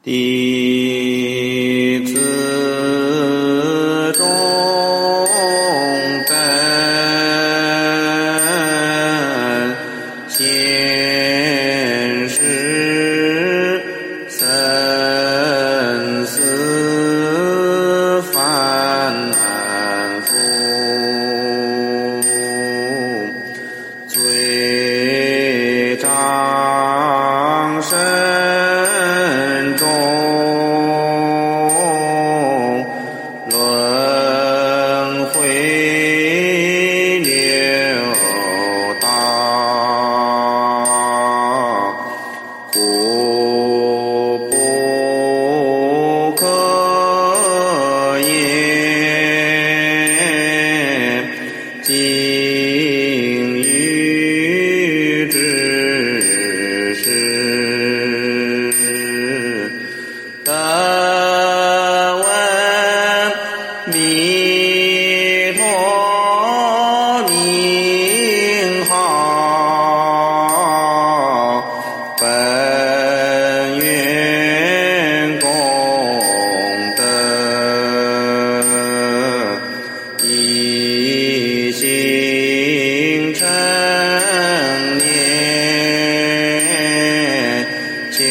弟子中等现世生死烦难苦，罪障深重，轮回流荡，故不可言尽欲之事。得闻弥陀名号，本愿功德，一心成念，求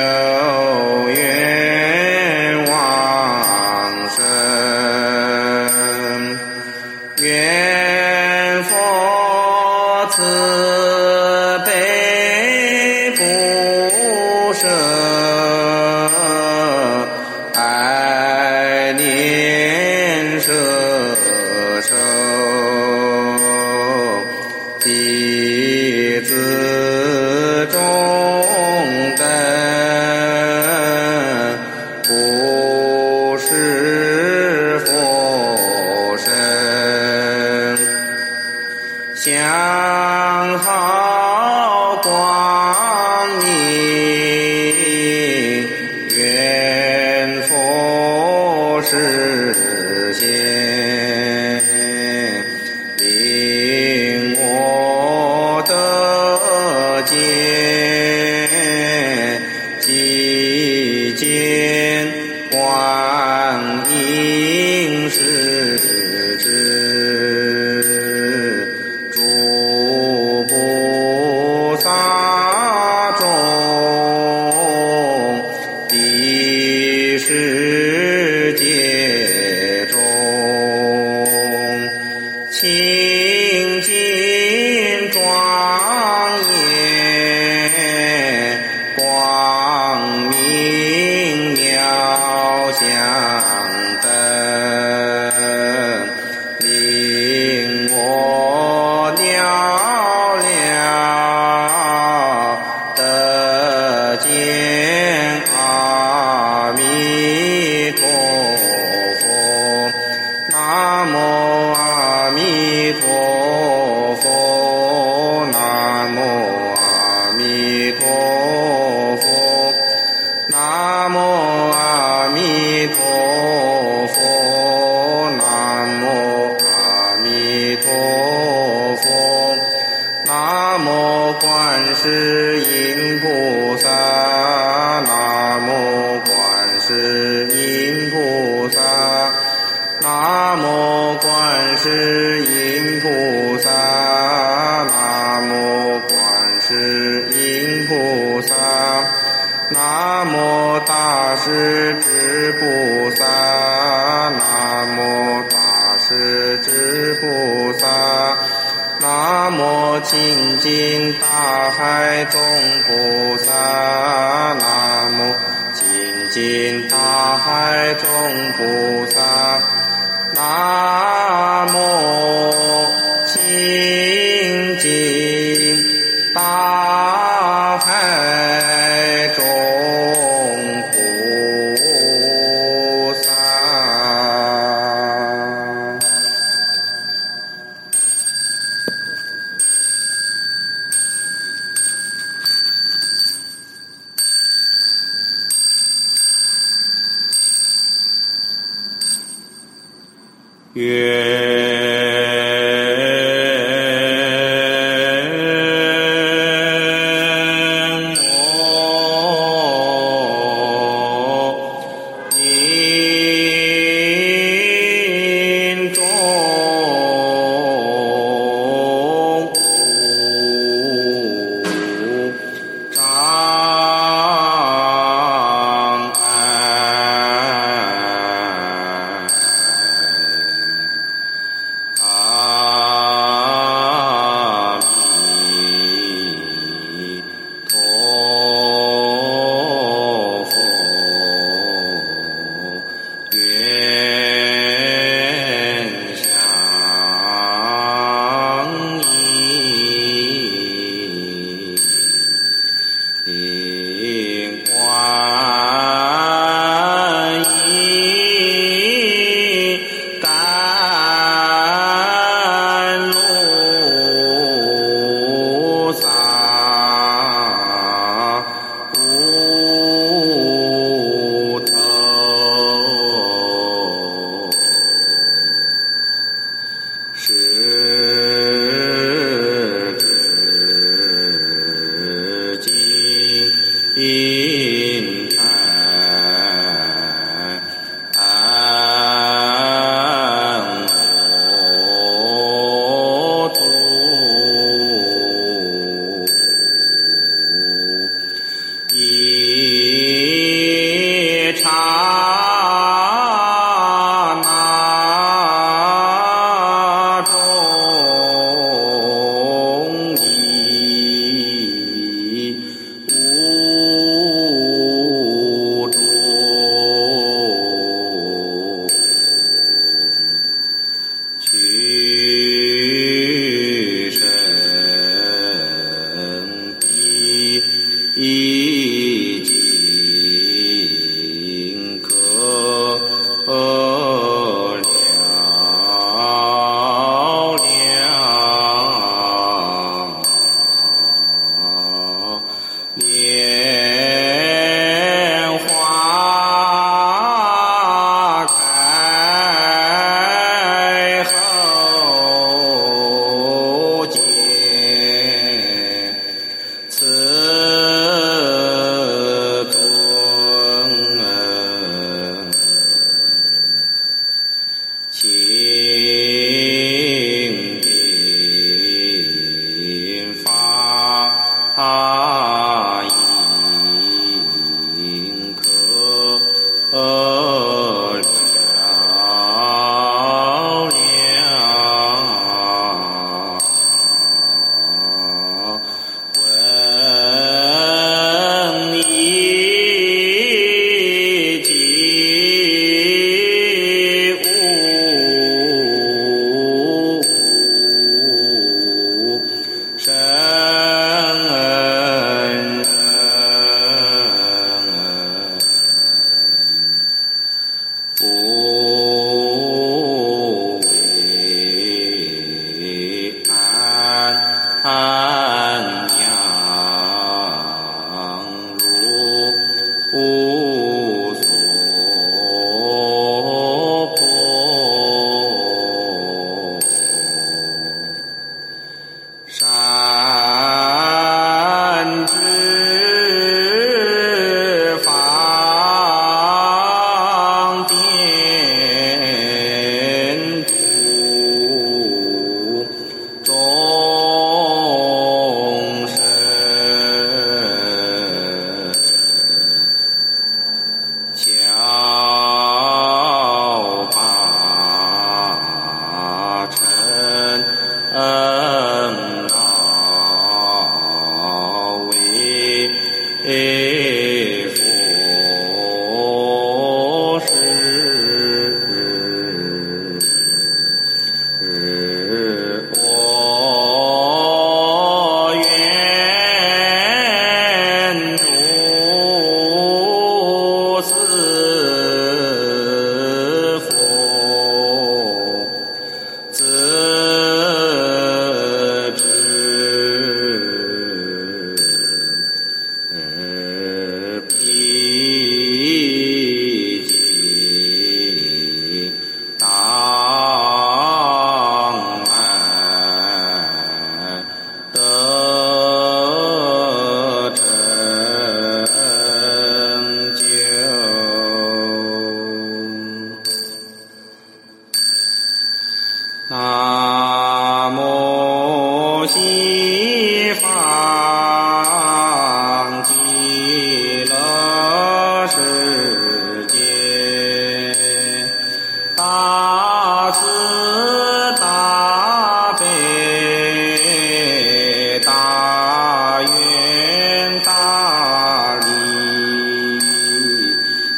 愿往生。愿佛慈悲不舍，爱念摄受，弟子中等不是佛身，相好光明，愿佛实现，令我得见即见观音世智，诸菩萨中第世界中，清净庄严，光明妙相等，令我了得见阿弥陀佛。南无阿弥陀佛，南无阿弥陀佛，南无阿弥陀佛，南无阿弥陀佛，南无观世音菩萨，南无观世音菩萨，南无观世音菩萨，南无观世音菩萨，南无大势至菩萨，南无大势至菩萨，南无清净大海众菩萨，南无清净大海众菩萨，南无清净大海众菩萨。愿我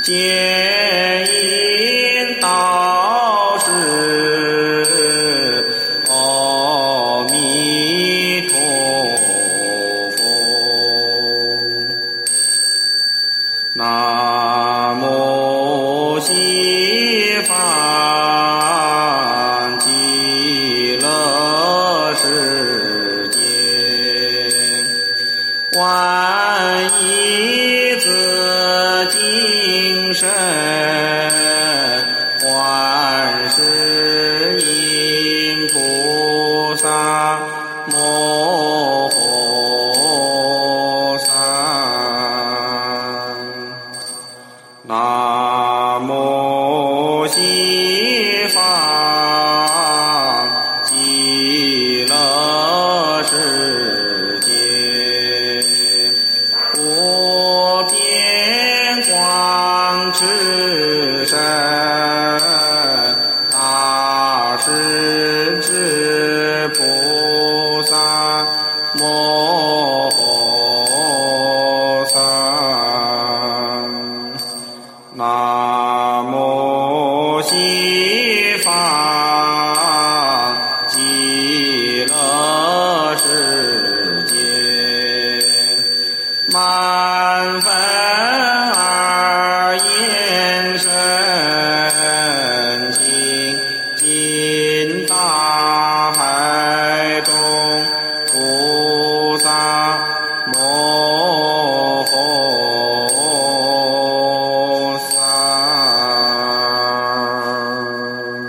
见因道是阿弥陀佛。南无西方极乐世界观一字精神观世音菩萨摩诃萨。南无西方极乐世界无边光智身大势至菩萨摩诃萨。南